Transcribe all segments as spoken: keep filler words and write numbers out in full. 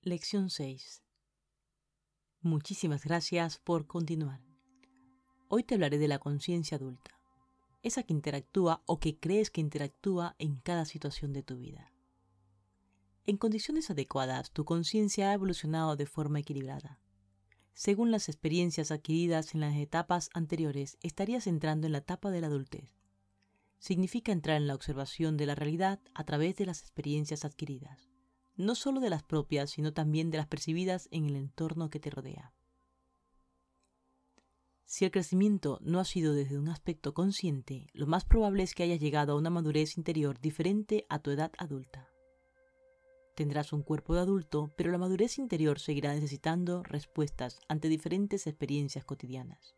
Lección seis. Muchísimas gracias por continuar. Hoy te hablaré de la conciencia adulta, esa que interactúa o que crees que interactúa en cada situación de tu vida. En condiciones adecuadas, tu conciencia ha evolucionado de forma equilibrada. Según las experiencias adquiridas en las etapas anteriores, estarías entrando en la etapa de la adultez. Significa entrar en la observación de la realidad a través de las experiencias adquiridas, no solo de las propias, sino también de las percibidas en el entorno que te rodea. Si el crecimiento no ha sido desde un aspecto consciente, lo más probable es que hayas llegado a una madurez interior diferente a tu edad adulta. Tendrás un cuerpo de adulto, pero la madurez interior seguirá necesitando respuestas ante diferentes experiencias cotidianas.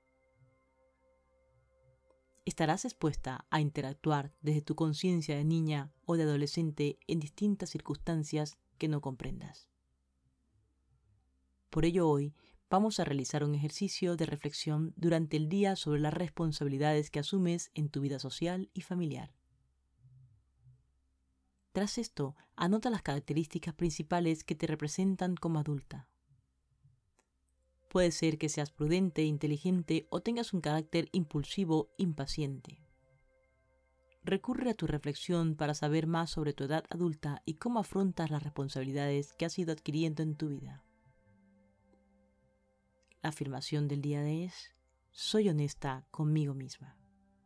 Estarás expuesta a interactuar desde tu conciencia de niña o de adolescente en distintas circunstancias que no comprendas. Por ello hoy vamos a realizar un ejercicio de reflexión durante el día sobre las responsabilidades que asumes en tu vida social y familiar. Tras esto, anota las características principales que te representan como adulta. Puede ser que seas prudente, inteligente o tengas un carácter impulsivo, impaciente. Recurre a tu reflexión para saber más sobre tu edad adulta y cómo afrontas las responsabilidades que has ido adquiriendo en tu vida. La afirmación del día es: soy honesta conmigo misma.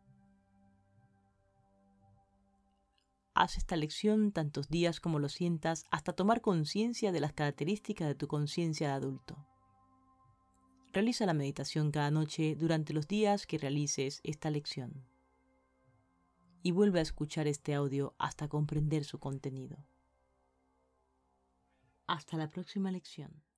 Haz esta lección tantos días como lo sientas hasta tomar conciencia de las características de tu conciencia de adulto. Realiza la meditación cada noche durante los días que realices esta lección. Y vuelve a escuchar este audio hasta comprender su contenido. Hasta la próxima lección.